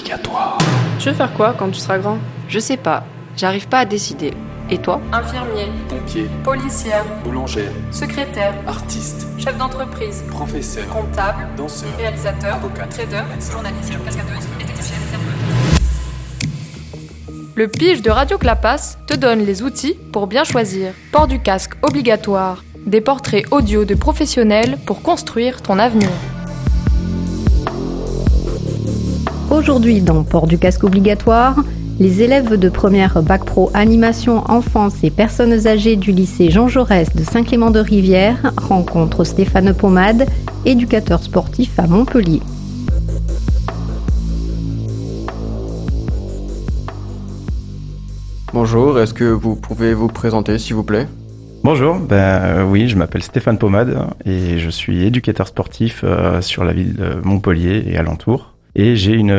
obligatoire. Tu veux faire quoi quand tu seras grand? Je sais pas, j'arrive pas à décider. Et toi? Infirmier, Pompier, policière, boulangère, secrétaire, artiste, chef d'entreprise, professeur, comptable, danseur, réalisateur, avocat, trader, médecin, journaliste, cascadeuse, esthéticienne, Le pige de Radio Clapas te donne les outils pour bien choisir. Port du casque obligatoire. Des portraits audio de professionnels pour construire ton avenir. Aujourd'hui, dans Port du casque obligatoire, les élèves de première Bac Pro Animation Enfance et Personnes âgées du lycée Jean Jaurès de Saint-Clément-de-Rivière rencontrent Stéphane Pomade, éducateur sportif à Montpellier. Bonjour, est-ce que vous pouvez vous présenter s'il vous plaît ? Bonjour, oui, je m'appelle Stéphane Pomade et je suis éducateur sportif sur la ville de Montpellier et alentours. Et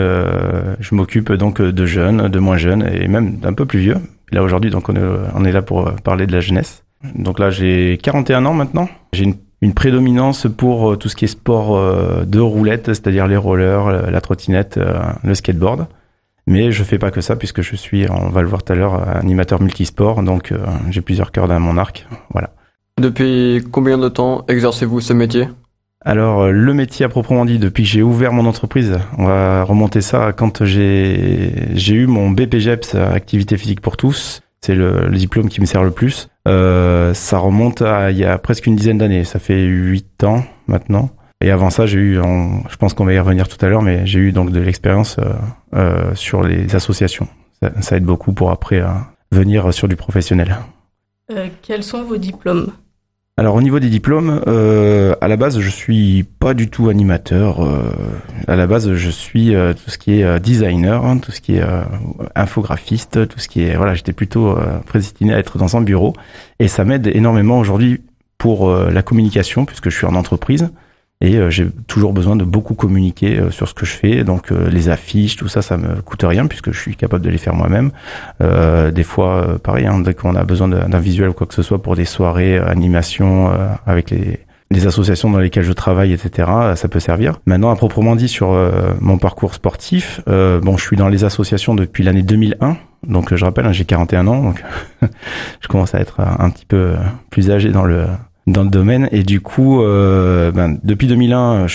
je m'occupe donc de jeunes, de moins jeunes et même d'un peu plus vieux. Là aujourd'hui, donc on est là pour parler de la jeunesse. Donc là, j'ai 41 ans maintenant. J'ai une prédominance pour tout ce qui est sport de roulette, c'est-à-dire les rollers, la trottinette, le skateboard. Mais je fais pas que ça puisque je suis, on va le voir tout à l'heure, animateur multisport. Donc j'ai plusieurs cordes à mon arc. Voilà. Depuis combien de temps exercez-vous ce métier ? Alors, le métier à proprement dit, depuis que j'ai ouvert mon entreprise, on va remonter ça quand j'ai eu mon BPGEPS, activité physique pour tous. C'est le diplôme qui me sert le plus. Ça remonte à il y a presque une dizaine d'années. Ça fait 8 ans maintenant. Et avant ça, je pense qu'on va y revenir tout à l'heure, mais j'ai eu donc de l'expérience sur les associations. Ça aide beaucoup pour après venir sur du professionnel. Quels sont vos diplômes ? Alors au niveau des diplômes, à la base je suis pas du tout animateur. À la base je suis tout ce qui est designer, tout ce qui est infographiste, tout ce qui est j'étais plutôt prédestiné à être dans un bureau et ça m'aide énormément aujourd'hui pour la communication puisque je suis en entreprise et j'ai toujours besoin de beaucoup communiquer sur ce que je fais. Donc les affiches, tout ça, ça me coûte rien puisque je suis capable de les faire moi-même. Des fois, pareil, dès qu'on a besoin d'un visuel ou quoi que ce soit pour des soirées, animations avec les associations dans lesquelles je travaille, etc., ça peut servir. Maintenant, à proprement dit, sur mon parcours sportif, je suis dans les associations depuis l'année 2001. Donc je rappelle, j'ai 41 ans, donc je commence à être un petit peu plus âgé dans le domaine et du coup depuis 2001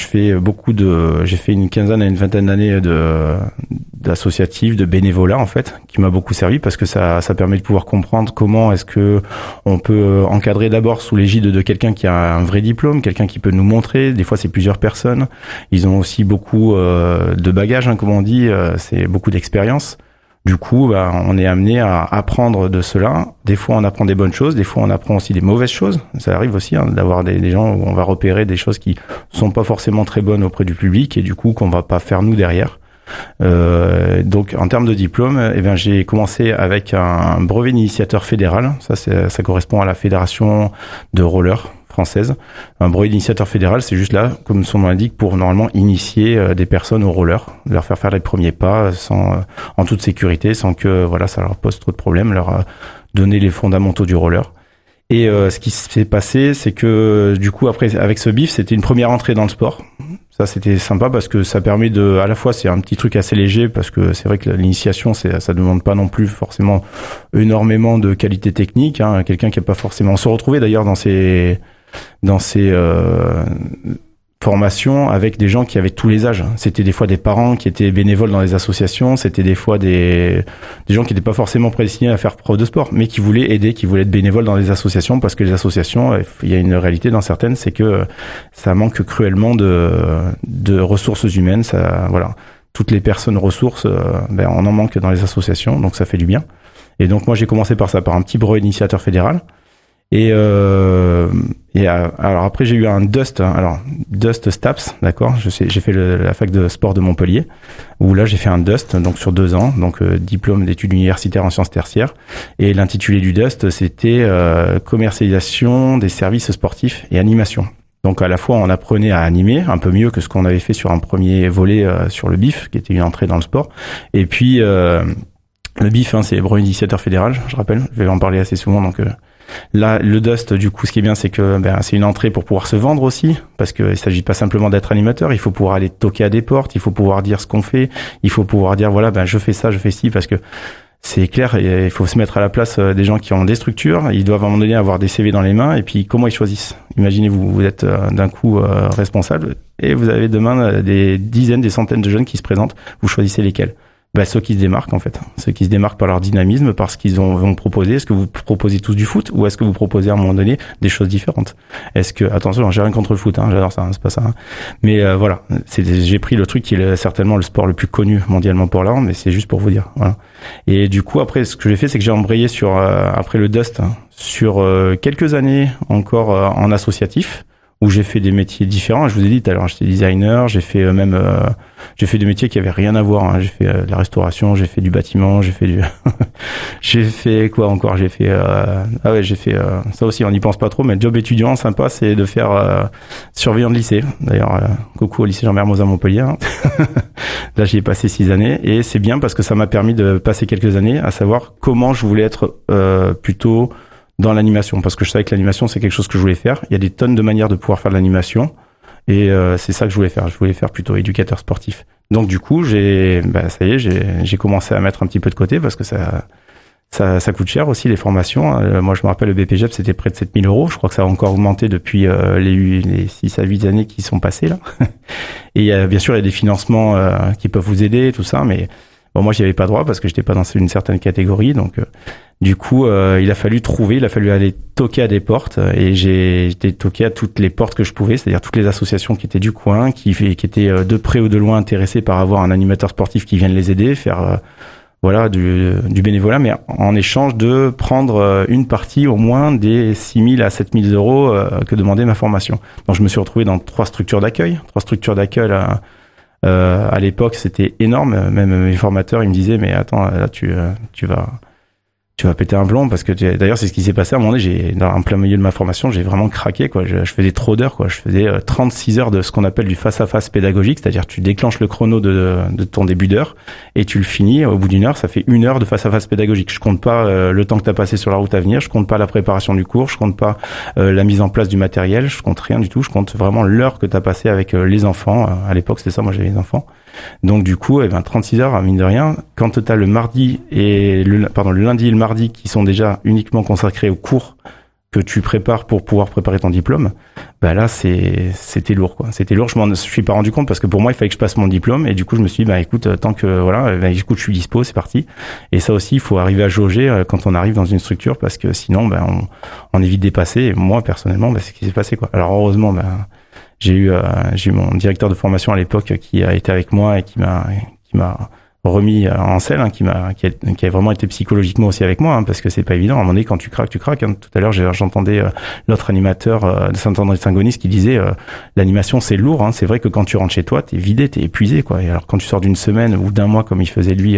j'ai fait une quinzaine à une vingtaine d'années d'associatif, de bénévolat en fait, qui m'a beaucoup servi parce que ça permet de pouvoir comprendre comment est-ce que on peut encadrer d'abord sous l'égide de quelqu'un qui a un vrai diplôme, quelqu'un qui peut nous montrer. Des fois c'est plusieurs personnes, ils ont aussi beaucoup de bagages, comme on dit, c'est beaucoup d'expérience. Du coup, on est amené à apprendre de cela. Des fois, on apprend des bonnes choses. Des fois, on apprend aussi des mauvaises choses. Ça arrive aussi d'avoir des gens où on va repérer des choses qui sont pas forcément très bonnes auprès du public et du coup qu'on va pas faire nous derrière. Donc, en termes de diplôme, j'ai commencé avec un brevet d'initiateur fédéral. Ça correspond à la fédération de roller française. Un brevet d'initiateur fédéral, c'est juste là, comme son nom l'indique, pour normalement initier des personnes au roller, leur faire les premiers pas en toute sécurité, sans que ça leur pose trop de problèmes, leur donner les fondamentaux du roller. Et ce qui s'est passé, c'est que du coup après avec ce BIF, c'était une première entrée dans le sport. Ça c'était sympa parce que ça permet à la fois c'est un petit truc assez léger parce que c'est vrai que l'initiation ça demande pas non plus forcément énormément de qualité technique. Quelqu'un qui a pas forcément, on se retrouvait d'ailleurs dans ces formations avec des gens qui avaient tous les âges. C'était des fois des parents qui étaient bénévoles dans les associations, c'était des fois des gens qui n'étaient pas forcément prédestinés à faire prof de sport, mais qui voulaient aider, qui voulaient être bénévoles dans les associations parce que les associations, il y a une réalité dans certaines, c'est que ça manque cruellement de ressources humaines. Toutes les personnes ressources, on en manque dans les associations, donc ça fait du bien. Et donc moi j'ai commencé par un petit brevet d'initiateur fédéral. Alors après j'ai eu un DUST STAPS, d'accord. J'ai fait la fac de sport de Montpellier où là j'ai fait un DUST donc sur 2 ans, donc diplôme d'études universitaires en sciences tertiaires. Et l'intitulé du DUST c'était commercialisation des services sportifs et animation. Donc à la fois on apprenait à animer un peu mieux que ce qu'on avait fait sur un premier volet sur le BIF qui était une entrée dans le sport. Et puis le BIF c'est brevet d'initiateur fédéral, je rappelle, je vais en parler assez souvent donc Là, le Dust, du coup, ce qui est bien, c'est que c'est une entrée pour pouvoir se vendre aussi, parce que il s'agit pas simplement d'être animateur, il faut pouvoir aller toquer à des portes, il faut pouvoir dire ce qu'on fait, il faut pouvoir dire voilà, je fais ça, je fais ci, parce que c'est clair, il faut se mettre à la place des gens qui ont des structures, ils doivent à un moment donné avoir des CV dans les mains, et puis comment ils choisissent. Imaginez, vous êtes d'un coup responsable, et vous avez demain des dizaines, des centaines de jeunes qui se présentent, vous choisissez lesquels. Ceux qui se démarquent en fait, ceux qui se démarquent par leur dynamisme, par ce qu'ils vont proposer. Est-ce que vous proposez tous du foot ou est-ce que vous proposez à un moment donné des choses différentes? Est-ce que, attention, j'ai rien contre le foot, j'adore ça, c'est pas ça. Mais voilà, j'ai pris le truc qui est certainement le sport le plus connu mondialement pour l'art, mais c'est juste pour vous dire. Voilà. Et du coup après, ce que j'ai fait, c'est que j'ai embrayé sur après le Dust sur quelques années encore en associatif, où j'ai fait des métiers différents. Je vous ai dit tout à l'heure, j'étais designer, j'ai fait j'ai fait des métiers qui avaient rien à voir. J'ai fait de la restauration, j'ai fait du bâtiment, j'ai fait j'ai fait quoi encore? J'ai fait j'ai fait ça aussi. On n'y pense pas trop, mais le job étudiant sympa, c'est de faire surveillant de lycée. D'ailleurs, coucou au lycée Jean Mermoz à Montpellier. Là, j'y ai passé 6 années et c'est bien parce que ça m'a permis de passer quelques années à savoir comment je voulais être plutôt dans l'animation, parce que je savais que l'animation c'est quelque chose que je voulais faire. Il y a des tonnes de manières de pouvoir faire de l'animation et c'est ça que je voulais faire. Je voulais faire plutôt éducateur sportif. Donc du coup, ça y est, j'ai commencé à mettre un petit peu de côté parce que ça coûte cher aussi les formations. Moi, je me rappelle le BPGEP, c'était près de 7 000 €. Je crois que ça a encore augmenté depuis les 6 à 8 années qui sont passées là. Et bien sûr, il y a des financements qui peuvent vous aider, tout ça, mais bon, moi, j'y avais pas droit parce que j'étais pas dans une certaine catégorie, donc du coup, il a fallu aller toquer à des portes et j'ai été toqué à toutes les portes que je pouvais, c'est-à-dire toutes les associations qui étaient du coin, qui étaient de près ou de loin intéressées par avoir un animateur sportif qui vienne les aider, faire du bénévolat, mais en échange de prendre une partie au moins des 6 000 à 7 000 € que demandait ma formation. Donc je me suis retrouvé dans 3 structures d'accueil. À l'époque, c'était énorme. Même mes formateurs, ils me disaient, mais attends, là, tu vas péter un plomb parce que d'ailleurs, c'est ce qui s'est passé à un moment donné. En plein milieu de ma formation, j'ai vraiment craqué, quoi. Je faisais trop d'heures, quoi. Je faisais 36 heures de ce qu'on appelle du face-à-face pédagogique, c'est-à-dire tu déclenches le chrono de ton début d'heure et tu le finis. Au bout d'une heure, ça fait 1 heure de face-à-face pédagogique. Je compte pas le temps que t'as passé sur la route à venir. Je compte pas la préparation du cours. Je compte pas la mise en place du matériel. Je compte rien du tout. Je compte vraiment l'heure que t'as passé avec les enfants. À l'époque, c'était ça. Moi, j'avais les enfants. Donc du coup, 36 heures, mine de rien, quand t'as le lundi et le mardi qui sont déjà uniquement consacrés aux cours que tu prépares pour pouvoir préparer ton diplôme, là c'était lourd, quoi. C'était lourd, je m'en suis pas rendu compte parce que pour moi il fallait que je passe mon diplôme et du coup je me suis dit écoute, tant que écoute, je suis dispo, c'est parti. Et ça aussi, il faut arriver à jauger quand on arrive dans une structure parce que sinon on est vite dépassé. Et moi personnellement, c'est ce qui s'est passé, quoi. Alors heureusement, j'ai eu mon directeur de formation à l'époque qui a été avec moi et qui m'a remis en selle, qui a vraiment été psychologiquement aussi avec moi, parce que c'est pas évident. À un moment donné, quand tu craques. Tout à l'heure, j'entendais l'autre animateur de Saint-André-de-Saint-Gonis qui disait l'animation c'est lourd. C'est vrai que quand tu rentres chez toi, t'es vidé, t'es épuisé, quoi. Et alors quand tu sors d'une semaine ou d'un mois comme il faisait lui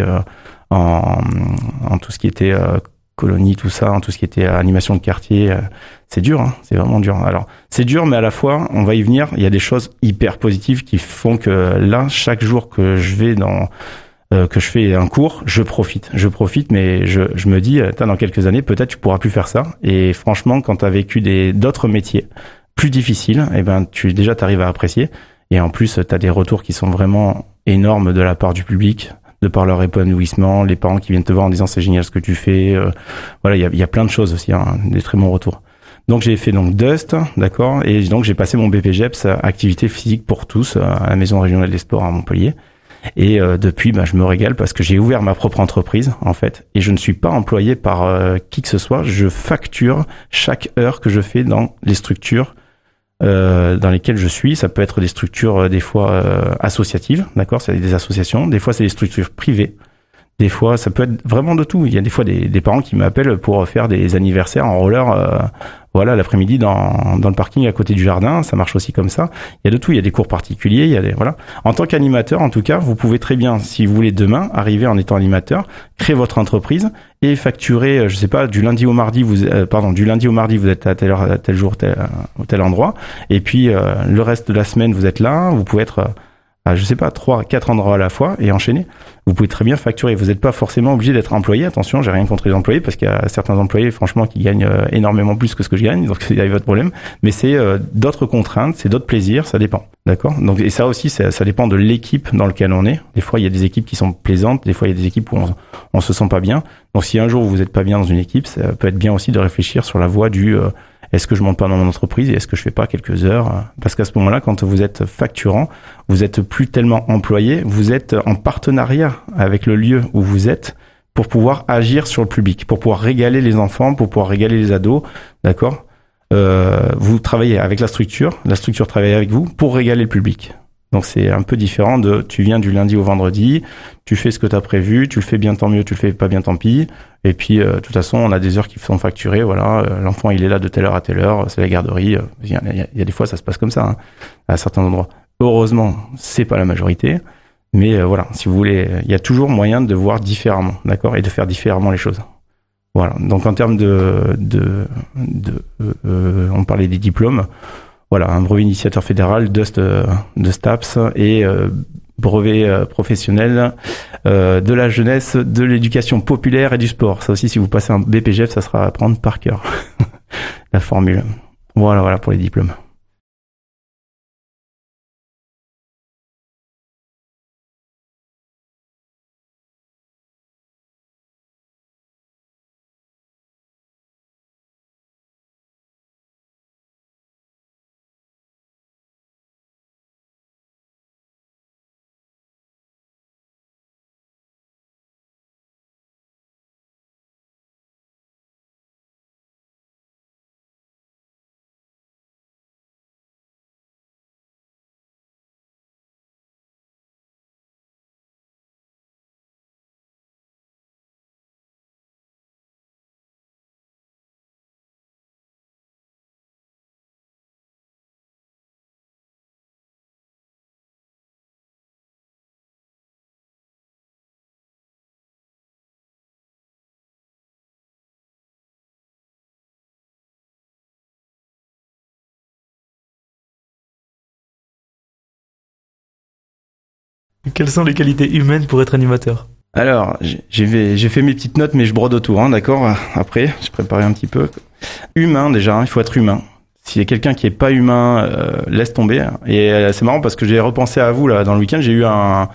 en tout ce qui était colonie, tout ça, tout ce qui était animation de quartier, c'est dur, c'est vraiment dur. Alors, c'est dur, mais à la fois, on va y venir, il y a des choses hyper positives qui font que là, chaque jour que je vais que je fais un cours, je profite, mais je me dis, dans quelques années, peut-être tu pourras plus faire ça. Et franchement, quand tu as vécu d'autres métiers plus difficiles, t'arrives à apprécier. Et en plus, tu as des retours qui sont vraiment énormes de la part du public, de par leur épanouissement, les parents qui viennent te voir en disant c'est génial ce que tu fais. Il y a plein de choses aussi, des très bons retours. Donc j'ai fait Dust, d'accord, et donc j'ai passé mon BPGEPS, activité physique pour tous, à la Maison régionale des sports à Montpellier. Et depuis, je me régale parce que j'ai ouvert ma propre entreprise, en fait, et je ne suis pas employé par qui que ce soit. Je facture chaque heure que je fais dans les structures dans lesquelles je suis. Ça peut être des structures des fois associatives, d'accord, c'est des associations. Des fois, c'est des structures privées. Des fois, ça peut être vraiment de tout. Il y a des fois des parents qui m'appellent pour faire des anniversaires en roller, l'après-midi dans le parking à côté du jardin. Ça marche aussi comme ça. Il y a de tout. Il y a des cours particuliers. Il y a voilà. En tant qu'animateur, en tout cas, vous pouvez très bien, si vous voulez demain, arriver en étant animateur, créer votre entreprise et facturer, je sais pas, du lundi au mardi, vous êtes à telle heure, à tel jour, tel endroit. Et puis, le reste de la semaine, vous êtes là. Vous pouvez être à, je sais pas, 3, 4 endroits à la fois et enchaîner. Vous pouvez très bien facturer. Vous n'êtes pas forcément obligé d'être employé. Attention, j'ai rien contre les employés parce qu'il y a certains employés, franchement, qui gagnent énormément plus que ce que je gagne. Donc, il y a votre problème. Mais c'est d'autres contraintes, c'est d'autres plaisirs, ça dépend. D'accord? Donc, et ça aussi, ça dépend de l'équipe dans laquelle on est. Des fois, il y a des équipes qui sont plaisantes. Des fois, il y a des équipes où on se sent pas bien. Donc, si un jour vous n'êtes pas bien dans une équipe, ça peut être bien aussi de réfléchir sur la voie du est-ce que je monte pas dans mon entreprise et est-ce que je fais pas quelques heures? Parce qu'à ce moment-là, quand vous êtes facturant, vous êtes plus tellement employé, vous êtes en partenariat avec le lieu où vous êtes pour pouvoir agir sur le public, pour pouvoir régaler les enfants, pour pouvoir régaler les ados, d'accord? Vous travaillez avec la structure travaille avec vous pour régaler le public. Donc c'est un peu différent de tu viens du lundi au vendredi, tu fais ce que tu as prévu, tu le fais bien tant mieux, tu le fais pas bien tant pis. Et puis de toute façon, on a des heures qui sont facturées, voilà, l'enfant il est là de telle heure à telle heure, c'est la garderie, il y a des fois ça se passe comme ça hein, à certains endroits. Heureusement, c'est pas la majorité, mais voilà, si vous voulez, il y a toujours moyen de voir différemment, d'accord, et de faire différemment les choses. Voilà. Donc en termes on parlait des diplômes. Voilà, un brevet initiateur fédéral de STAPS et brevet professionnel de la jeunesse, de l'éducation populaire et du sport. Ça aussi, si vous passez un BPGEF, ça sera à apprendre par cœur, la formule. Voilà pour les diplômes. Quelles sont les qualités humaines pour être animateur? Alors, j'ai fait mes petites notes, mais je brode autour, hein, d'accord? Après, j'ai préparé un petit peu. Humain, déjà, il faut être humain. S'il y a quelqu'un qui est pas humain, laisse tomber. Et c'est marrant parce que j'ai repensé à vous là dans le week-end. J'ai eu un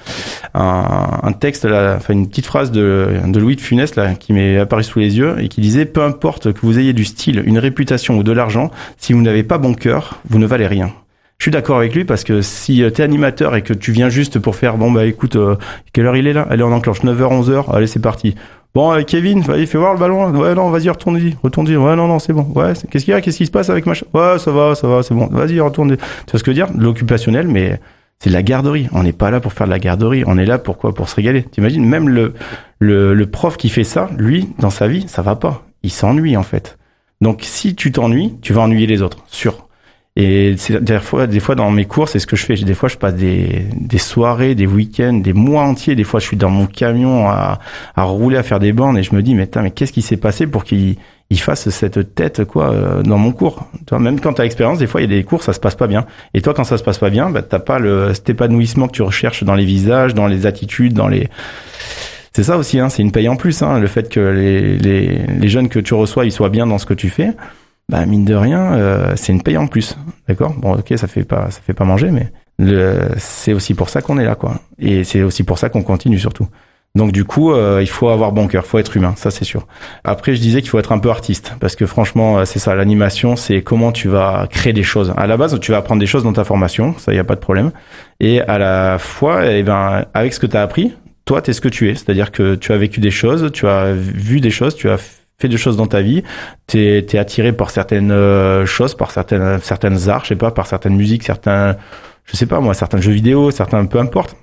texte, là, enfin une petite phrase de Louis de Funès là qui m'est apparu sous les yeux et qui disait: peu importe que vous ayez du style, une réputation ou de l'argent, si vous n'avez pas bon cœur, vous ne valez rien. Je suis d'accord avec lui parce que si t'es animateur et que tu viens juste pour faire bon bah écoute, quelle heure il est là? Allez, on enclenche 9h 11h. Allez, c'est parti. Bon, Kevin, il fait voir le ballon. Ouais, non, vas-y, retourne-y. Ouais, non, c'est bon. Ouais, qu'est-ce qu'il y a? Qu'est-ce qui se passe avec machin? Ouais, ça va, c'est bon. Vas-y, retourne. Tu vois ce que je veux dire? De l'occupationnel, mais c'est de la garderie. On n'est pas là pour faire de la garderie. On est là pour quoi? Pour se régaler. T'imagines? Même le prof qui fait ça, lui, dans sa vie, ça va pas. Il s'ennuie, en fait. Donc, si tu t'ennuies, tu vas ennuyer les autres. Sûr. Et c'est, des fois, dans mes cours, c'est ce que je fais. Des fois, je passe des soirées, des week-ends, des mois entiers. Des fois, je suis dans mon camion à rouler, à faire des bornes et je me dis, mais qu'est-ce qui s'est passé pour qu'il fasse cette tête, quoi, dans mon cours? Tu vois, même quand t'as l'expérience, des fois, il y a des cours, ça se passe pas bien. Et toi, quand ça se passe pas bien, bah, t'as pas cet épanouissement que tu recherches dans les visages, dans les attitudes, c'est ça aussi, hein. C'est une paye en plus, hein. Le fait que les jeunes que tu reçois, ils soient bien dans ce que tu fais. Bah, mine de rien, c'est une paye en plus. D'accord? Bon, ok, ça fait pas manger, mais c'est aussi pour ça qu'on est là, quoi. Et c'est aussi pour ça qu'on continue, surtout. Donc, du coup, il faut avoir bon cœur, faut être humain, ça, c'est sûr. Après, je disais qu'il faut être un peu artiste. Parce que franchement, c'est ça, l'animation, c'est comment tu vas créer des choses. À la base, tu vas apprendre des choses dans ta formation, ça, y a pas de problème. Et à la fois, avec ce que tu as appris, toi, t'es ce que tu es. C'est-à-dire que tu as vécu des choses, tu as vu des choses, tu as fait des choses dans ta vie, t'es attiré par certaines choses, par certaines arts, je sais pas, par certaines musiques, certains jeux vidéo, certains, peu importe.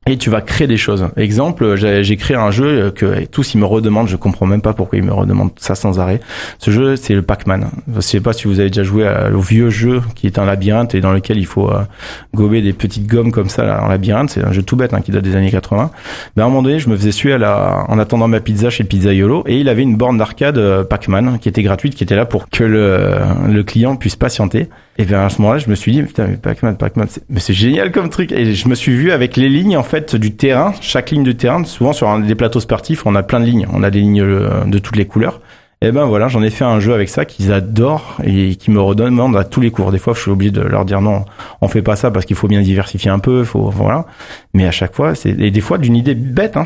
et tu vas créer des choses. Exemple, j'ai créé un jeu que tous ils me redemandent, je comprends même pas pourquoi ils me redemandent ça sans arrêt. Ce jeu, c'est le Pac-Man. Je sais pas si vous avez déjà joué au vieux jeu qui est un labyrinthe et dans lequel il faut gober des petites gommes comme ça là, en labyrinthe. C'est un jeu tout bête qui date des années 80. Ben, à un moment donné, je me faisais suer en attendant ma pizza chez Pizzaiolo et il avait une borne d'arcade Pac-Man qui était gratuite, qui était là pour que le client puisse patienter. Et bien à ce moment-là, je me suis dit putain, mais Pac-Man, mais c'est génial comme truc. Et je me suis vu avec les lignes en fait du terrain, chaque ligne du terrain. Souvent sur des plateaux sportifs, on a plein de lignes, on a des lignes de toutes les couleurs. Et ben voilà, j'en ai fait un jeu avec ça qu'ils adorent et qui me redemandent à tous les cours. Des fois, je suis obligé de leur dire non, on fait pas ça parce qu'il faut bien diversifier un peu, voilà. Mais à chaque fois, et des fois d'une idée bête,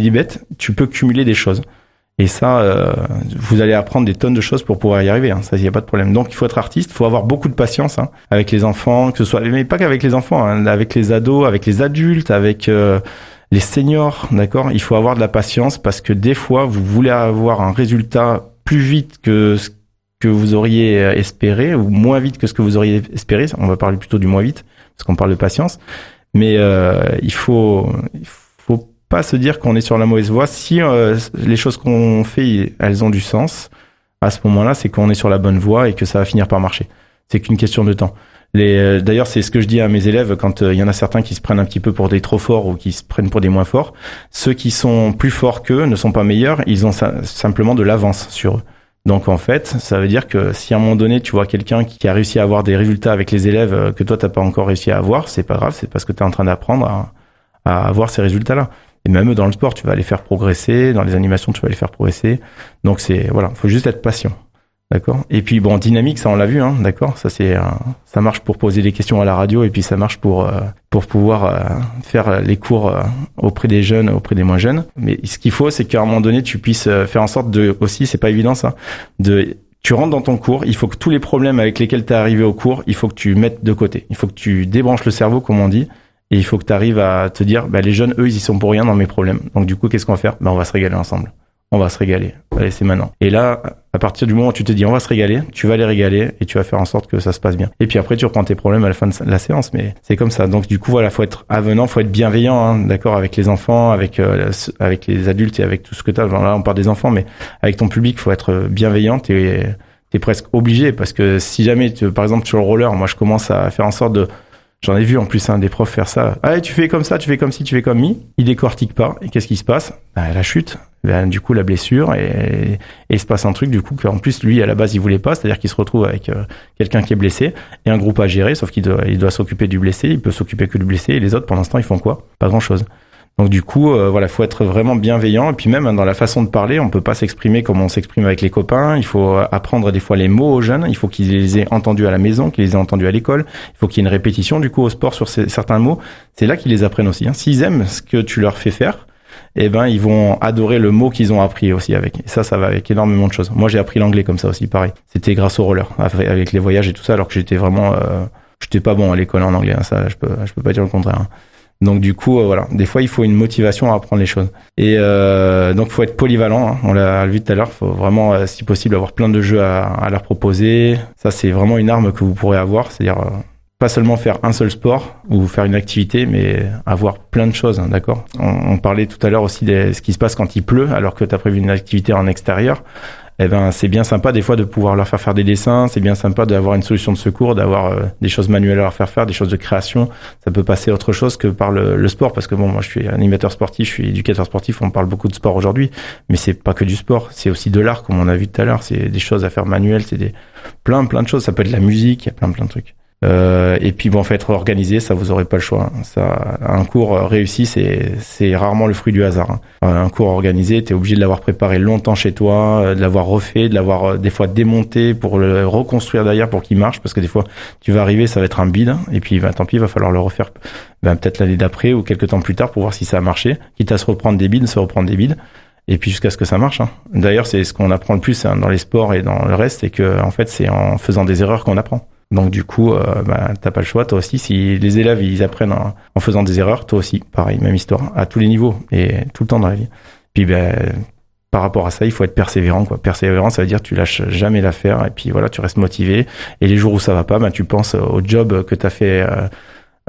tu peux cumuler des choses. Et ça, vous allez apprendre des tonnes de choses pour pouvoir y arriver. Ça, il y a pas de problème. Donc, il faut être artiste, il faut avoir beaucoup de patience avec les enfants, que ce soit, mais pas qu'avec les enfants, avec les ados, avec les adultes, avec les seniors, d'accord. Il faut avoir de la patience parce que des fois, vous voulez avoir un résultat plus vite que ce que vous auriez espéré ou moins vite que ce que vous auriez espéré. On va parler plutôt du moins vite parce qu'on parle de patience. Mais il faut pas se dire qu'on est sur la mauvaise voie. Si les choses qu'on fait, elles ont du sens, à ce moment-là, c'est qu'on est sur la bonne voie et que ça va finir par marcher. C'est qu'une question de temps. D'ailleurs, c'est ce que je dis à mes élèves quand il y en a certains qui se prennent un petit peu pour des trop forts ou qui se prennent pour des moins forts. Ceux qui sont plus forts qu'eux ne sont pas meilleurs, ils ont simplement de l'avance sur eux. Donc en fait, ça veut dire que si à un moment donné tu vois quelqu'un qui a réussi à avoir des résultats avec les élèves que toi t'as pas encore réussi à avoir, c'est pas grave, c'est parce que tu es en train d'apprendre à avoir ces résultats-là. Et même dans le sport, tu vas les faire progresser, dans les animations, tu vas les faire progresser. Donc faut juste être patient. D'accord. Et puis bon, dynamique, ça on l'a vu, d'accord. Ça marche pour poser des questions à la radio et puis ça marche pour pouvoir faire les cours auprès des jeunes, auprès des moins jeunes. Mais ce qu'il faut, c'est qu'à un moment donné, tu puisses faire en sorte aussi, c'est pas évident ça, tu rentres dans ton cours, il faut que tous les problèmes avec lesquels tu es arrivé au cours, il faut que tu mettes de côté. Il faut que tu débranches le cerveau, comme on dit. Et il faut que tu arrives à te dire, les jeunes, eux, ils y sont pour rien dans mes problèmes. Donc du coup, qu'est-ce qu'on va faire? On va se régaler ensemble. On va se régaler. Allez, c'est maintenant. Et là, à partir du moment où tu te dis, on va se régaler, tu vas les régaler et tu vas faire en sorte que ça se passe bien. Et puis après, tu reprends tes problèmes à la fin de la séance. Mais c'est comme ça. Donc du coup, voilà, faut être avenant, faut être bienveillant, d'accord, avec les enfants, avec les adultes et avec tout ce que t'as. Là, on parle des enfants, mais avec ton public, faut être bienveillant. T'es presque obligé parce que si jamais, par exemple, sur le roller, moi, je commence à faire en sorte j'en ai vu en plus des profs faire ça. Allez, tu fais comme ça, tu fais comme ci, tu fais comme mi. Ils décortiquent pas. Et qu'est-ce qui se passe? La chute. Du coup, la blessure et il se passe un truc du coup qu'en plus lui à la base il voulait pas, c'est-à-dire qu'il se retrouve avec quelqu'un qui est blessé et un groupe à gérer, sauf qu'il doit s'occuper du blessé, il peut s'occuper que du blessé et les autres pendant ce temps ils font quoi? Pas grand-chose. Donc du coup, faut être vraiment bienveillant et puis même dans la façon de parler, on peut pas s'exprimer comme on s'exprime avec les copains. Il faut apprendre des fois les mots aux jeunes. Il faut qu'ils les aient entendus à la maison, qu'ils les aient entendus à l'école. Il faut qu'il y ait une répétition du coup au sport sur certains mots. C'est là qu'ils les apprennent aussi. S'ils aiment ce que tu leur fais faire, ils vont adorer le mot qu'ils ont appris aussi avec. Et ça va avec énormément de choses. Moi, j'ai appris l'anglais comme ça aussi, pareil. C'était grâce au roller, avec les voyages et tout ça, alors que j'étais vraiment, j'étais pas bon à l'école en anglais. Ça, je peux pas dire le contraire. Donc du coup, des fois il faut une motivation à apprendre les choses. Et donc faut être polyvalent. On l'a vu tout à l'heure. Faut vraiment, si possible, avoir plein de jeux à leur proposer. Ça, c'est vraiment une arme que vous pourrez avoir. C'est-à-dire pas seulement faire un seul sport ou faire une activité, mais avoir plein de choses. D'accord. On parlait tout à l'heure aussi de ce qui se passe quand il pleut, alors que tu as prévu une activité en extérieur. C'est bien sympa des fois de pouvoir leur faire des dessins, c'est bien sympa d'avoir une solution de secours, d'avoir des choses manuelles à leur faire, des choses de création. Ça peut passer autre chose que par le sport, parce que moi je suis animateur sportif, je suis éducateur sportif, on parle beaucoup de sport aujourd'hui, mais c'est pas que du sport, c'est aussi de l'art comme on a vu tout à l'heure, c'est des choses à faire manuelles, c'est plein de choses, ça peut être de la musique, il y a plein de trucs. Et puis faut être organisé, ça vous aurez pas le choix. Ça, un cours réussi, c'est rarement le fruit du hasard. Un cours organisé, t'es obligé de l'avoir préparé longtemps chez toi, de l'avoir refait, de l'avoir des fois démonté pour le reconstruire derrière pour qu'il marche, parce que des fois tu vas arriver, ça va être un bide, et puis tant pis, il va falloir le refaire peut-être l'année d'après ou quelques temps plus tard pour voir si ça a marché. Quitte à se reprendre des bides. Et puis jusqu'à ce que ça marche. D'ailleurs, c'est ce qu'on apprend le plus dans les sports et dans le reste, c'est que en fait c'est en faisant des erreurs qu'on apprend. Donc du coup, t'as pas le choix. Toi aussi, si les élèves ils apprennent en faisant des erreurs, toi aussi, pareil, même histoire, à tous les niveaux et tout le temps dans la vie. Puis par rapport à ça, il faut être persévérant, quoi. Persévérant, ça veut dire tu lâches jamais l'affaire et puis tu restes motivé. Et les jours où ça va pas, tu penses au job que t'as fait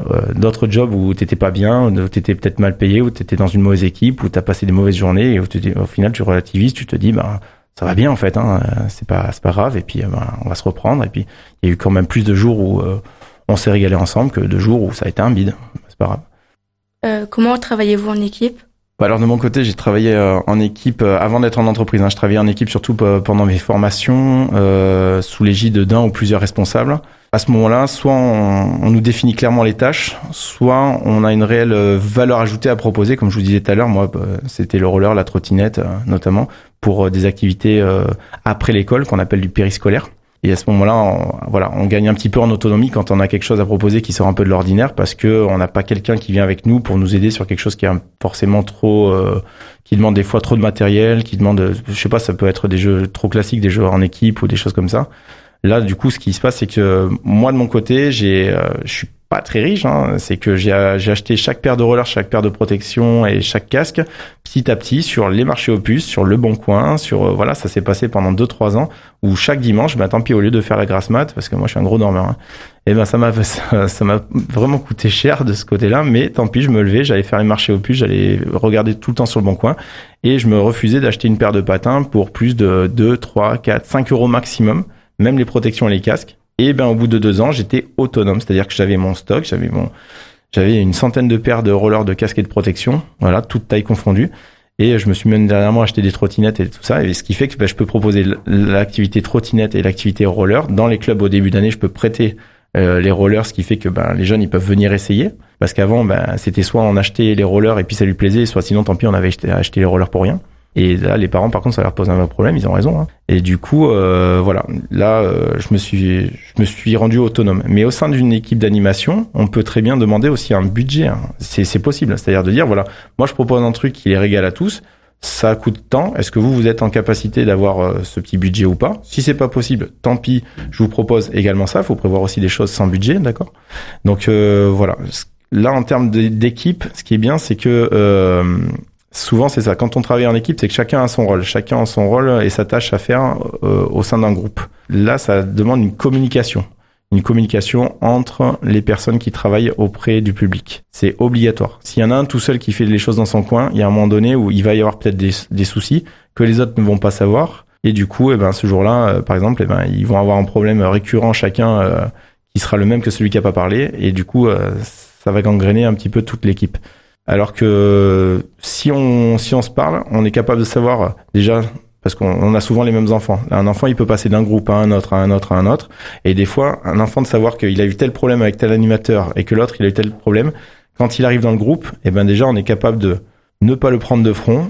d'autres jobs où t'étais pas bien, où t'étais peut-être mal payé, où t'étais dans une mauvaise équipe, où t'as passé des mauvaises journées et où au final tu relativises, tu te dis ça va bien en fait, hein, c'est pas grave et puis on va se reprendre. Et puis il y a eu quand même plus de jours où on s'est régalé ensemble que de jours où ça a été un bide. C'est pas grave. Comment travaillez-vous en équipe? Alors de mon côté, j'ai travaillé en équipe avant d'être en entreprise. Je travaillais en équipe surtout pendant mes formations, sous l'égide d'un ou plusieurs responsables. À ce moment-là, soit on nous définit clairement les tâches, soit on a une réelle valeur ajoutée à proposer. Comme je vous disais tout à l'heure, moi, c'était le roller, la trottinette, notamment pour des activités après l'école qu'on appelle du périscolaire. Et à ce moment-là, on gagne un petit peu en autonomie quand on a quelque chose à proposer qui sort un peu de l'ordinaire, parce que on n'a pas quelqu'un qui vient avec nous pour nous aider sur quelque chose qui est forcément trop, qui demande des fois trop de matériel, qui demande, je sais pas, ça peut être des jeux trop classiques, des jeux en équipe ou des choses comme ça. Là, du coup, ce qui se passe, c'est que moi, de mon côté, je suis pas très riche, hein. C'est que j'ai acheté chaque paire de rollers, chaque paire de protection et chaque casque petit à petit sur les marchés aux puces, sur le Bon Coin, voilà, ça s'est passé pendant 2-3 ans où chaque dimanche, tant pis, au lieu de faire la grasse mat, parce que moi je suis un gros dormeur, hein, et ça m'a vraiment coûté cher de ce côté-là, mais tant pis, je me levais, j'allais faire les marchés aux puces, j'allais regarder tout le temps sur le Bon Coin et je me refusais d'acheter une paire de patins pour plus de 2, 3, 4, 5 euros maximum, même les protections et les casques. Et au bout de 2 ans, j'étais autonome, c'est-à-dire que j'avais mon stock, j'avais une centaine de paires de rollers, de casques et de protection, voilà, toutes tailles confondues. Et je me suis même dernièrement acheté des trottinettes et tout ça, et ce qui fait que je peux proposer l'activité trottinette et l'activité roller dans les clubs au début d'année. Je peux prêter les rollers, ce qui fait que les jeunes ils peuvent venir essayer, parce qu'avant c'était soit on achetait les rollers et puis ça lui plaisait, soit sinon tant pis on avait acheté les rollers pour rien. Et là, les parents, par contre, ça leur pose un vrai problème, ils ont raison, hein. Et du coup, voilà, là, je me suis rendu autonome. Mais au sein d'une équipe d'animation, on peut très bien demander aussi un budget, hein. C'est possible. C'est-à-dire de dire, voilà, moi, je propose un truc qui les régale à tous. Ça coûte tant. Est-ce que vous êtes en capacité d'avoir ce petit budget ou pas? Si c'est pas possible, tant pis. Je vous propose également ça. Il faut prévoir aussi des choses sans budget, d'accord? Donc, voilà. Là, en termes d'équipe, ce qui est bien, c'est que, souvent, c'est ça. Quand on travaille en équipe, c'est que chacun a son rôle. Chacun a son rôle et sa tâche à faire au sein d'un groupe. Là, ça demande une communication. Une communication entre les personnes qui travaillent auprès du public. C'est obligatoire. S'il y en a un tout seul qui fait les choses dans son coin, il y a un moment donné où il va y avoir peut-être des soucis que les autres ne vont pas savoir. Et du coup, ce jour-là, par exemple, ils vont avoir un problème récurrent chacun qui sera le même que celui qui a pas parlé. Et du coup, ça va gangréner un petit peu toute l'équipe. Alors que si on se parle, on est capable de savoir déjà, parce qu'on a souvent les mêmes enfants. Un enfant, il peut passer d'un groupe à un autre, à un autre, à un autre. Et des fois, un enfant de savoir qu'il a eu tel problème avec tel animateur et que l'autre, il a eu tel problème, quand il arrive dans le groupe, déjà, on est capable de ne pas le prendre de front,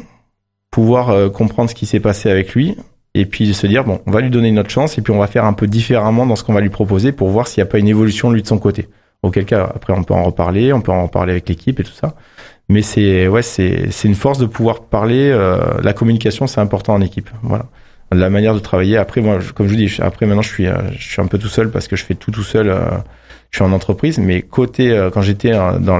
pouvoir comprendre ce qui s'est passé avec lui, et puis de se dire, bon, on va lui donner une autre chance, et puis on va faire un peu différemment dans ce qu'on va lui proposer pour voir s'il n'y a pas une évolution, lui, de son côté. Auquel cas, après, on peut en reparler avec l'équipe et tout ça. Mais c'est une force de pouvoir parler. La communication, c'est important en équipe. Voilà, la manière de travailler. Après, moi, comme je vous dis, après maintenant, je suis un peu tout seul parce que je fais tout seul. Je suis en entreprise, mais quand j'étais dans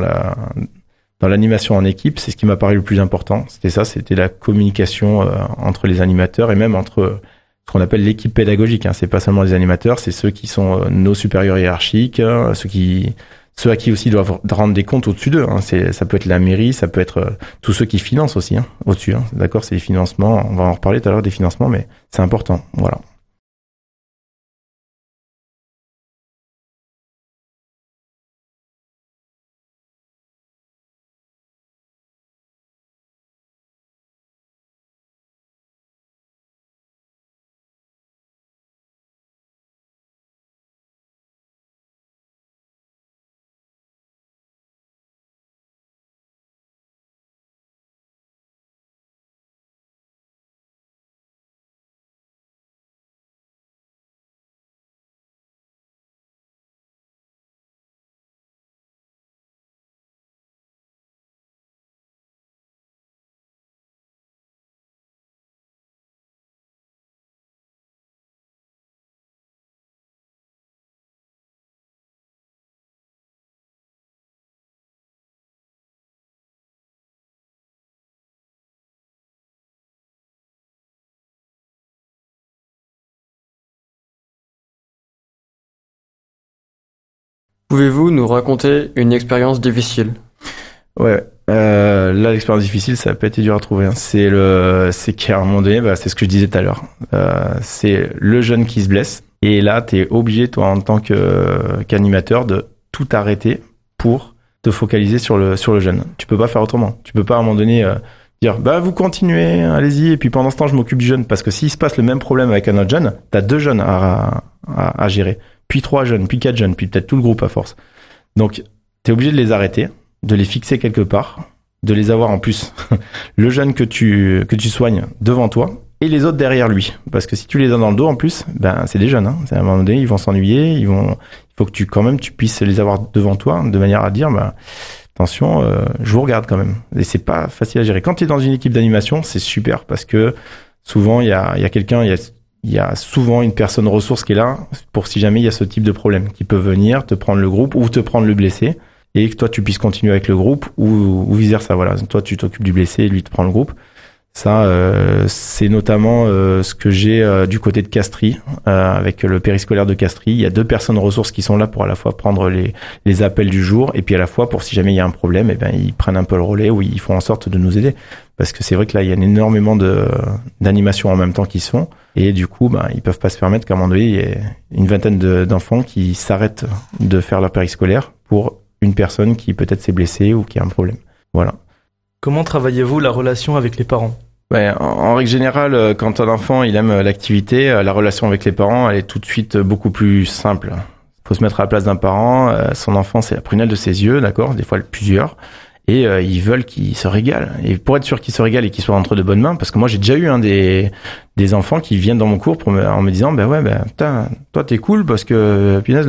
l'animation en équipe, c'est ce qui m'a paru le plus important. C'était la communication entre les animateurs et même entre ce qu'on appelle l'équipe pédagogique. Hein. C'est pas seulement les animateurs, c'est ceux qui sont nos supérieurs hiérarchiques, ceux à qui aussi doivent rendre des comptes au-dessus d'eux. Hein. Ça peut être la mairie, ça peut être tous ceux qui financent aussi, hein, au-dessus. Hein. D'accord, c'est les financements. On va en reparler tout à l'heure des financements, mais c'est important. Voilà. Pouvez-vous nous raconter une expérience difficile? Ouais. Là, l'expérience difficile, ça n'a pas été dur à trouver. Hein. C'est qu'à un moment donné, c'est ce que je disais tout à l'heure. C'est le jeune qui se blesse. Et là, t'es obligé, toi, en tant qu'animateur, de tout arrêter pour te focaliser sur le jeune. Tu peux pas faire autrement. Tu peux pas, à un moment donné, dire, vous continuez, allez-y. Et puis pendant ce temps, je m'occupe du jeune. Parce que s'il se passe le même problème avec un autre jeune, t'as 2 jeunes à gérer. Puis 3 jeunes, puis 4 jeunes, puis peut-être tout le groupe à force. Donc, t'es obligé de les arrêter, de les fixer quelque part, de les avoir en plus le jeune que tu soignes devant toi et les autres derrière lui. Parce que si tu les as dans le dos en plus, c'est des jeunes. Hein. À un moment donné, ils vont s'ennuyer, il faut que tu puisses les avoir devant toi de manière à dire, attention, je vous regarde quand même. Et c'est pas facile à gérer. Quand tu es dans une équipe d'animation, c'est super parce que souvent il y a quelqu'un, il y a souvent une personne ressource qui est là pour si jamais il y a ce type de problème, qui peut venir te prendre le groupe ou te prendre le blessé et que toi tu puisses continuer avec le groupe ou vice versa. Voilà, toi tu t'occupes du blessé et lui te prend le groupe. Ça, c'est notamment ce que j'ai du côté de Castries, avec le périscolaire de Castries. Il y a 2 personnes ressources qui sont là pour à la fois prendre les appels du jour et puis à la fois pour si jamais il y a un problème, ils prennent un peu le relais ou ils font en sorte de nous aider. Parce que c'est vrai que là, il y a énormément d'animations en même temps qui se font et du coup, ils peuvent pas se permettre qu'à un moment donné, il y ait une vingtaine d'enfants qui s'arrêtent de faire leur périscolaire pour une personne qui peut-être s'est blessée ou qui a un problème. Voilà. Comment travaillez-vous la relation avec les parents? En règle générale, quand un enfant il aime l'activité, la relation avec les parents elle est tout de suite beaucoup plus simple. Faut se mettre à la place d'un parent. Son enfant c'est la prunelle de ses yeux, d'accord, des fois plusieurs, et ils veulent qu'il se régale. Et pour être sûr qu'il se régale et qu'il soit entre de bonnes mains, parce que moi j'ai déjà eu des enfants qui viennent dans mon cours en me disant putain, toi t'es cool parce que punaise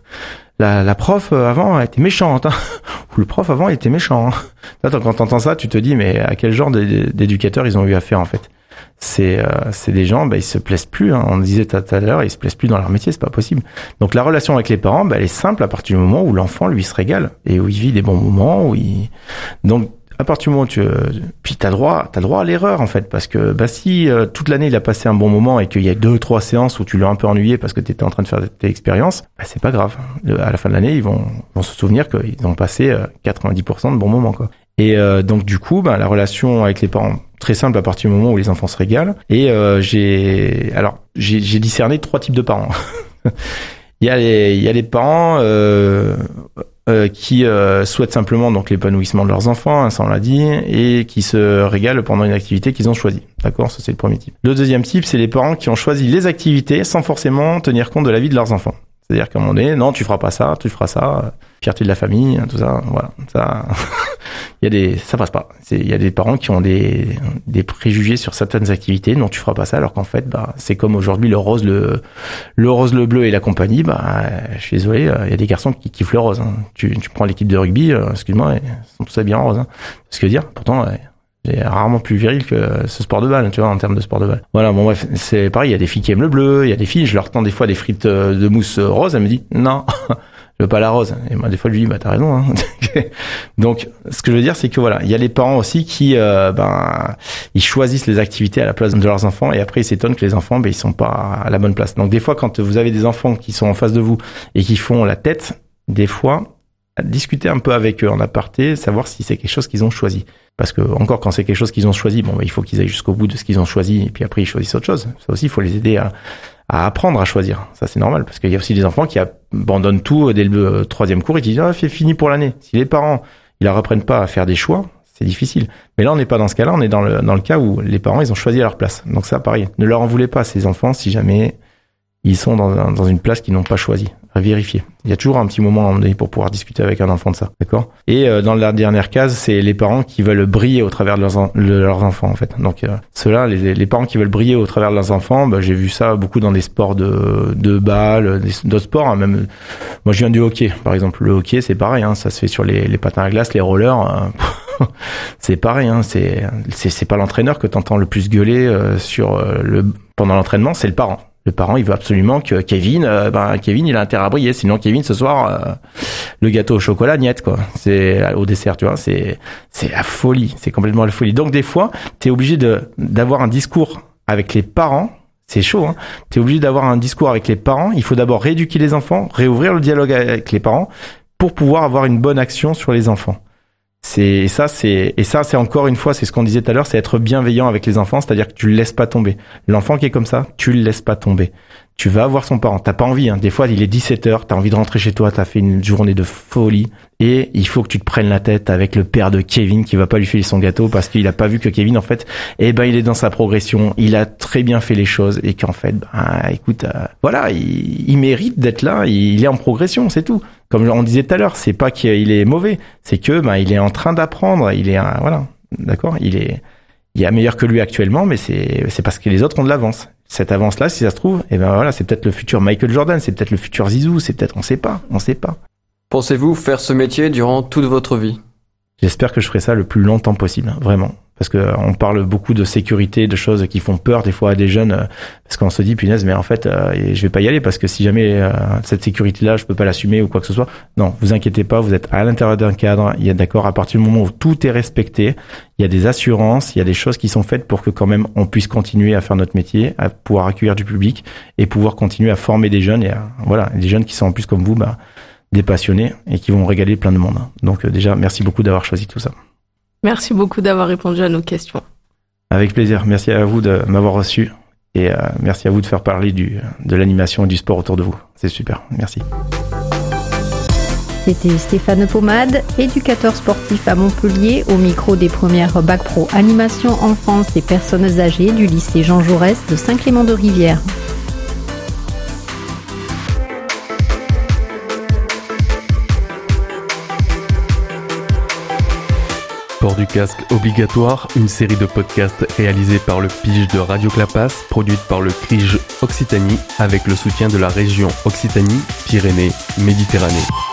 la prof avant elle était méchante, hein. Ou le prof avant il était méchant. Hein. Là, quand t'entends ça, tu te dis mais à quel genre d'éducateurs ils ont eu affaire en fait. C'est des gens, ils se plaisent plus. Hein. On disait tout à l'heure, ils se plaisent plus dans leur métier, c'est pas possible. Donc la relation avec les parents, elle est simple à partir du moment où l'enfant lui se régale et où il vit des bons moments, donc à partir du moment où puis t'as droit à l'erreur en fait, parce que si toute l'année il a passé un bon moment et qu'il y a 2-3 séances où tu l'as un peu ennuyé parce que t'étais en train de faire tes expériences, c'est pas grave. À la fin de l'année, ils vont se souvenir qu'ils ont passé 90% de bons moments quoi. Et donc du coup, la relation avec les parents très simple à partir du moment où les enfants se régalent. Et j'ai discerné 3 types de parents. Il y a les parents qui souhaitent simplement donc l'épanouissement de leurs enfants, hein, ça on l'a dit, et qui se régalent pendant une activité qu'ils ont choisie. D'accord, ça c'est le premier type. Le deuxième type, c'est les parents qui ont choisi les activités sans forcément tenir compte de la vie de leurs enfants. C'est-à-dire qu'à un moment donné, non, tu feras pas ça, tu feras ça, fierté de la famille, tout ça, voilà. Ça, ça passe pas. Il y a des parents qui ont des préjugés sur certaines activités, non, tu feras pas ça, alors qu'en fait, c'est comme aujourd'hui le rose, le bleu et la compagnie, je suis désolé, il y a des garçons qui kiffent le rose, hein. Tu prends l'équipe de rugby, excuse-moi, ils sont tous habillés en rose, hein. Ce que dire, pourtant, c'est rarement plus viril que ce sport de balle, tu vois, en termes de sport de balle. Voilà, bon bref, c'est pareil, il y a des filles qui aiment le bleu, il y a des filles, je leur tends des fois des frites de mousse rose, elle me dit, non, je veux pas la rose. Et moi, des fois, je lui dis, t'as raison, hein. Donc, ce que je veux dire, c'est que voilà, il y a les parents aussi qui, ils choisissent les activités à la place de leurs enfants et après, ils s'étonnent que les enfants, ils sont pas à la bonne place. Donc, des fois, quand vous avez des enfants qui sont en face de vous et qui font la tête, des fois, discuter un peu avec eux en aparté, savoir si c'est quelque chose qu'ils ont choisi. Parce que, encore, quand c'est quelque chose qu'ils ont choisi, il faut qu'ils aillent jusqu'au bout de ce qu'ils ont choisi et puis après, ils choisissent autre chose. Ça aussi, il faut les aider à apprendre à choisir. Ça, c'est normal. Parce qu'il y a aussi des enfants qui abandonnent tout dès le 3e cours et qui disent, c'est fini pour l'année. Si les parents, ils leur apprennent pas à faire des choix, c'est difficile. Mais là, on n'est pas dans ce cas-là. On est dans le cas où les parents, ils ont choisi à leur place. Donc ça, pareil. Ne leur en voulez pas, ces enfants, si jamais ils sont dans une place qu'ils n'ont pas choisie. À vérifier. Il y a toujours un petit moment à un moment donné pour pouvoir discuter avec un enfant de ça, d'accord ? Et dans la dernière case, c'est les parents qui veulent briller au travers de leurs enfants, en fait. Donc ceux-là, les parents qui veulent briller au travers de leurs enfants, j'ai vu ça beaucoup dans des sports de balle, d'autres sports, hein, même. Moi, je viens du hockey, par exemple. Le hockey, c'est pareil, hein, ça se fait sur les patins à glace, les rollers. C'est pareil, hein, c'est pas l'entraîneur que t'entends le plus gueuler pendant l'entraînement, c'est le parent. Le parent, il veut absolument que Kevin, il a intérêt à briller. Sinon, Kevin, ce soir, le gâteau au chocolat, niette, quoi. C'est au dessert, tu vois. C'est la folie. C'est complètement la folie. Donc, des fois, t'es obligé d'avoir un discours avec les parents C'est chaud, hein. T'es obligé d'avoir un discours avec les parents. Il faut d'abord rééduquer les enfants, réouvrir le dialogue avec les parents pour pouvoir avoir une bonne action sur les enfants. C'est encore une fois, c'est ce qu'on disait tout à l'heure, c'est être bienveillant avec les enfants, c'est-à-dire que tu le laisses pas tomber. L'enfant qui est comme ça, tu le laisses pas tomber. Tu vas voir son parent, t'as pas envie, hein. Des fois, il est 17h, t'as envie de rentrer chez toi, t'as fait une journée de folie, et il faut que tu te prennes la tête avec le père de Kevin qui va pas lui filer son gâteau parce qu'il a pas vu que Kevin, en fait, il est dans sa progression, il a très bien fait les choses, et qu'en fait, écoute, voilà, il mérite d'être là, il est en progression, c'est tout. Comme on disait tout à l'heure, c'est pas qu'il est mauvais, c'est que, il est en train d'apprendre, voilà, d'accord, il y a meilleur que lui actuellement, mais c'est parce que les autres ont de l'avance. Cette avance-là, si ça se trouve, voilà, c'est peut-être le futur Michael Jordan, c'est peut-être le futur Zizou, on sait pas. Pensez-vous faire ce métier durant toute votre vie? J'espère que je ferai ça le plus longtemps possible, vraiment. Parce que on parle beaucoup de sécurité, de choses qui font peur des fois à des jeunes, parce qu'on se dit, punaise, mais en fait, je vais pas y aller parce que si jamais cette sécurité-là, je peux pas l'assumer ou quoi que ce soit. Non, vous inquiétez pas, vous êtes à l'intérieur d'un cadre. Il y a d'accord, à partir du moment où tout est respecté, il y a des assurances, il y a des choses qui sont faites pour que quand même on puisse continuer à faire notre métier, à pouvoir accueillir du public et pouvoir continuer à former des jeunes des jeunes qui sont en plus comme vous, des passionnés et qui vont régaler plein de monde. Donc déjà, merci beaucoup d'avoir choisi tout ça. Merci beaucoup d'avoir répondu à nos questions. Avec plaisir. Merci à vous de m'avoir reçu et merci à vous de faire parler de l'animation et du sport autour de vous. C'est super. Merci. C'était Stéphane Pomade, éducateur sportif à Montpellier, au micro des premières Bac Pro Animation Enfance et Personnes âgées du lycée Jean Jaurès de Saint-Clément-de-Rivière. Port du casque obligatoire, une série de podcasts réalisés par le Pige de Radio Clapas, produite par le CRIJ Occitanie avec le soutien de la région Occitanie-Pyrénées-Méditerranée.